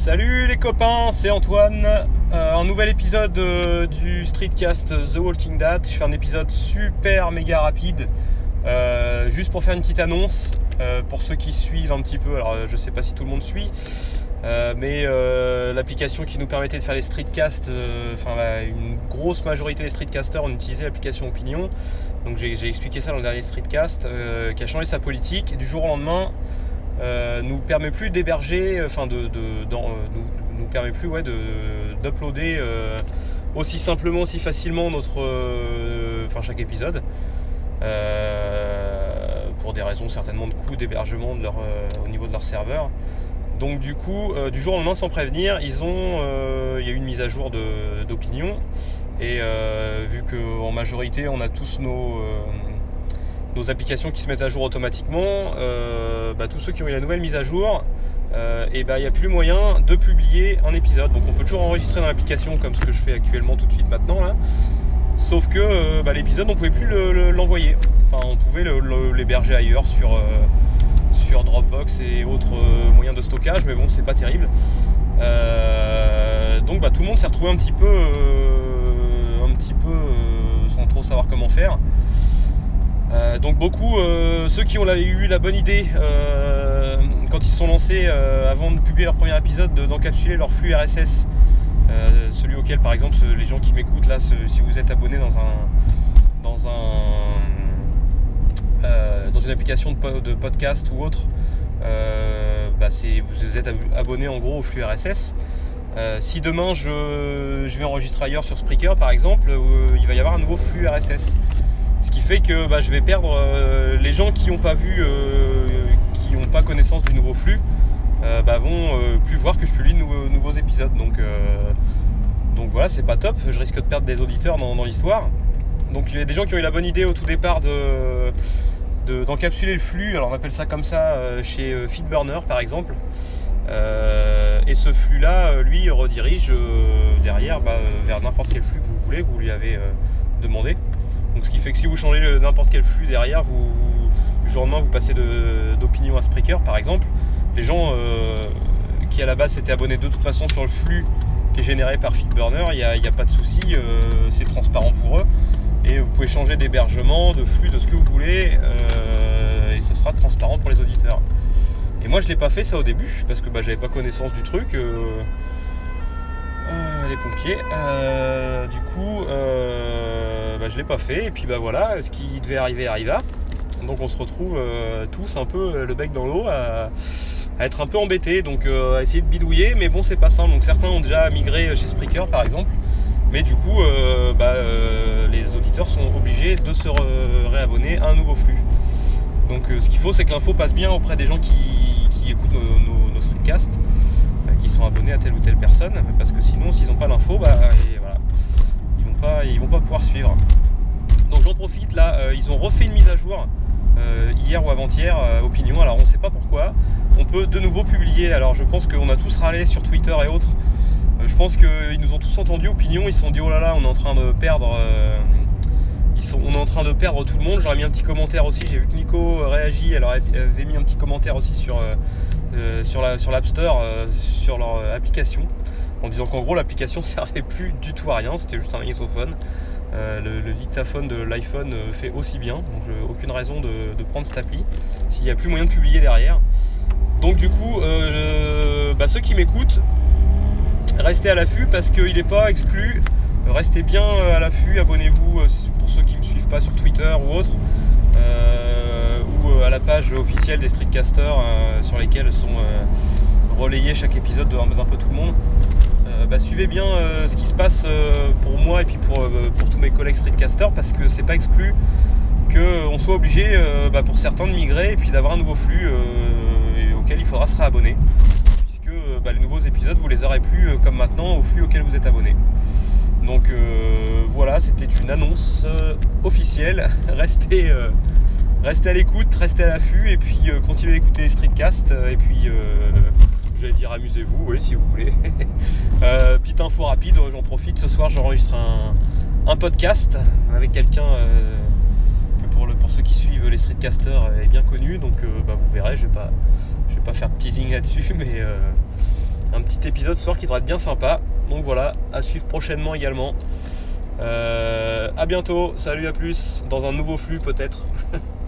Salut les copains, c'est Antoine. Un nouvel épisode du Streetcast The Walking Dead. Je fais un épisode super méga rapide, juste pour faire une petite annonce pour ceux qui suivent un petit peu. Alors je sais pas si tout le monde suit, mais l'application qui nous permettait de faire les streetcasts, une grosse majorité des streetcasters ont utilisé l'application Opinion. Donc j'ai expliqué ça dans le dernier streetcast, qui a changé sa politique et du jour au lendemain nous permet plus d'héberger, nous permet plus d'uploader aussi simplement, aussi facilement chaque épisode, pour des raisons certainement de coût d'hébergement au niveau de leur serveur. Donc du coup, du jour au lendemain, sans prévenir, il y a eu une mise à jour d'Opinion, et vu qu'en majorité on a tous nos applications qui se mettent à jour automatiquement, tous ceux qui ont eu la nouvelle mise à jour, il n'y a plus moyen de publier un épisode. Donc on peut toujours enregistrer dans l'application comme ce que je fais actuellement tout de suite maintenant là. Sauf que l'épisode on pouvait plus l'envoyer. Enfin on pouvait l'héberger ailleurs sur Dropbox et autres moyens de stockage, mais bon c'est pas terrible. Donc tout le monde s'est retrouvé un petit peu sans trop savoir comment faire. Donc beaucoup, ceux qui ont eu la bonne idée quand ils se sont lancés avant de publier leur premier épisode d'encapsuler leur flux RSS, celui auquel par exemple les gens qui m'écoutent là, si vous êtes abonné dans une application de podcast ou autre, vous êtes abonné en gros au flux RSS. Si demain je vais enregistrer ailleurs sur Spreaker par exemple, il va y avoir un nouveau flux RSS. Ce qui fait que je vais perdre les gens qui n'ont pas vu, qui n'ont pas connaissance du nouveau flux, vont plus voir que je publie de nouveaux épisodes. Donc voilà, c'est pas top. Je risque de perdre des auditeurs dans l'histoire. Donc il y a des gens qui ont eu la bonne idée au tout départ d'encapsuler le flux. Alors on appelle ça comme ça chez Feedburner par exemple. Et ce flux-là, lui, redirige derrière vers n'importe quel flux que vous voulez, que vous lui avez demandé. Donc ce qui fait que si vous changez n'importe quel flux derrière, du jour au lendemain vous passez d'Opinion à Spreaker par exemple, les gens qui à la base s'étaient abonnés de toute façon sur le flux qui est généré par Feedburner, il n'y a pas de souci, c'est transparent pour eux, et vous pouvez changer d'hébergement, de flux, de ce que vous voulez, et ce sera transparent pour les auditeurs. Et moi je l'ai pas fait ça au début parce que j'avais pas connaissance du truc, les pompiers, du coup je l'ai pas fait, et puis voilà, ce qui devait arriver arriva. Donc on se retrouve tous un peu le bec dans l'eau à être un peu embêtés, donc à essayer de bidouiller, mais bon c'est pas simple. Donc certains ont déjà migré chez Spreaker par exemple, mais du coup les auditeurs sont obligés de se réabonner à un nouveau flux. Donc ce qu'il faut, c'est que l'info passe bien auprès des gens qui écoutent nos streetcasts, qui sont abonnés à telle ou telle personne, parce que sinon s'ils n'ont pas l'info, ils vont pas pouvoir suivre. Donc j'en profite là, ils ont refait une mise à jour hier ou avant-hier, Opinion. Alors on sait pas pourquoi. On peut de nouveau publier. Alors je pense qu'on a tous râlé sur Twitter et autres. Je pense qu'ils nous ont tous entendus, Opinion. Ils se sont dit oh là là, on est en train de perdre. On est en train de perdre tout le monde. J'aurais mis un petit commentaire aussi. J'ai vu que Nico réagit. Elle avait mis un petit commentaire aussi sur l'App Store, sur leur application, en disant qu'en gros l'application servait plus du tout à rien. C'était juste un magnétophone. Le dictaphone de l'iPhone fait aussi bien, donc aucune raison de prendre cette appli s'il n'y a plus moyen de publier derrière. Donc du coup ceux qui m'écoutent, restez à l'affût parce qu'il n'est pas exclu. Restez bien à l'affût, abonnez-vous pour ceux qui ne me suivent pas sur Twitter ou autre, ou à la page officielle des streetcasters sur lesquels sont relayés chaque épisode d'un peu tout le monde. Suivez bien ce qui se passe pour moi et puis pour tous mes collègues streetcasters, parce que c'est pas exclu qu'on soit obligé pour certains de migrer et puis d'avoir un nouveau flux auquel il faudra se réabonner, puisque les nouveaux épisodes vous les aurez plus comme maintenant au flux auquel vous êtes abonné. Donc voilà, c'était une annonce officielle. Restez à l'écoute, restez à l'affût, et puis continuez d'écouter les streetcasts, et puis j'allais dire amusez-vous, oui, si vous voulez. Petite info rapide, j'en profite, ce soir j'enregistre un podcast avec quelqu'un que pour ceux qui suivent les streetcasters est bien connu, donc vous verrez, je vais pas faire de teasing là-dessus, mais un petit épisode ce soir qui devrait être bien sympa. Donc voilà, à suivre prochainement également. À bientôt, salut, à plus, dans un nouveau flux peut-être.